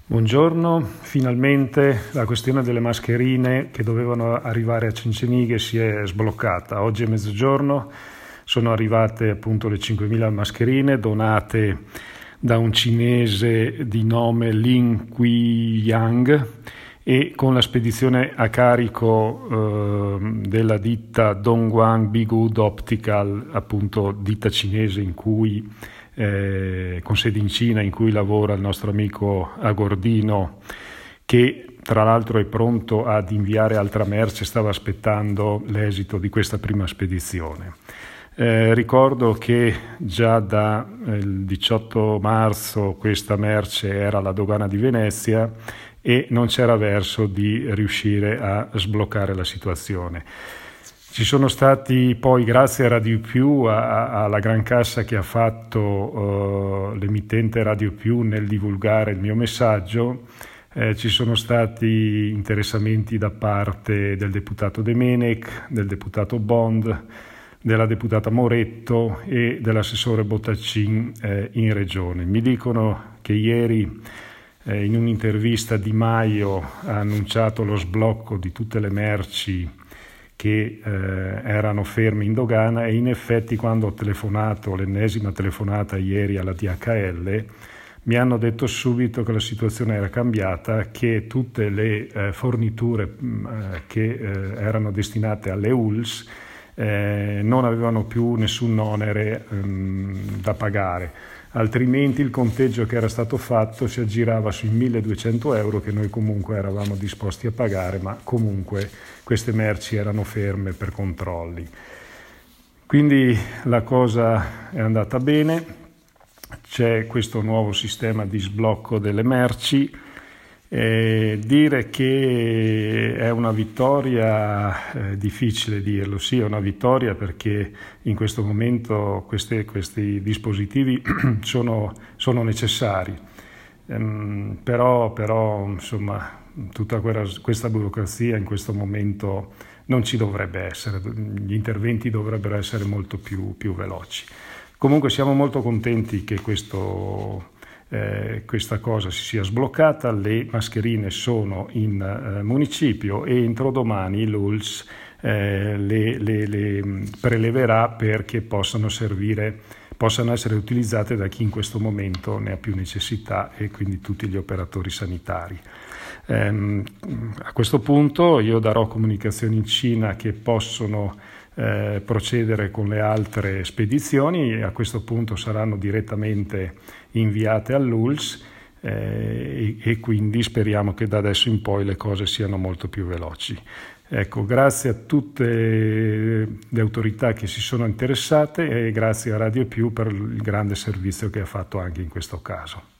Buongiorno, finalmente la questione delle mascherine che dovevano arrivare a Cencenighe si è sbloccata. Oggi è mezzogiorno, sono arrivate appunto le 5.000 mascherine donate da un cinese di nome Lin Yang e con la spedizione a carico della ditta Dongguan Bigood Optical, appunto ditta cinese in cui con sede in Cina, in cui lavora il nostro amico Agordino, che tra l'altro è pronto ad inviare altra merce, stava aspettando l'esito di questa prima spedizione. Ricordo che già dal 18 marzo questa merce era alla dogana di Venezia e non c'era verso di riuscire a sbloccare la situazione. Ci sono stati poi, grazie a Radio Più, alla gran cassa che ha fatto l'emittente Radio Più nel divulgare il mio messaggio, ci sono stati interessamenti da parte del deputato Demenec, del deputato Bond, della deputata Moretto e dell'assessore Bottaccin in regione. Mi dicono che ieri in un'intervista Di Maio ha annunciato lo sblocco di tutte le merci che erano fermi in dogana e in effetti quando ho telefonato, l'ennesima telefonata ieri alla DHL, mi hanno detto subito che la situazione era cambiata, che tutte le forniture che erano destinate alle ULSS non avevano più nessun onere da pagare, altrimenti il conteggio che era stato fatto si aggirava sui 1.200 euro che noi comunque eravamo disposti a pagare, ma comunque queste merci erano ferme per controlli. Quindi la cosa è andata bene, c'è questo nuovo sistema di sblocco delle merci. Dire che è una vittoria, difficile dirlo, sì è una vittoria perché in questo momento questi dispositivi sono necessari, però insomma tutta questa burocrazia in questo momento non ci dovrebbe essere, gli interventi dovrebbero essere molto più veloci. Comunque siamo molto contenti che questa cosa si sia sbloccata, le mascherine sono in municipio e entro domani l'ULSS le preleverà perché possano essere utilizzate da chi in questo momento ne ha più necessità e quindi tutti gli operatori sanitari. A questo punto io darò comunicazioni in Cina che possono procedere con le altre spedizioni e a questo punto saranno direttamente inviate all'ULSS e quindi speriamo che da adesso in poi le cose siano molto più veloci. Ecco, grazie a tutte le autorità che si sono interessate e grazie a Radio Più per il grande servizio che ha fatto anche in questo caso.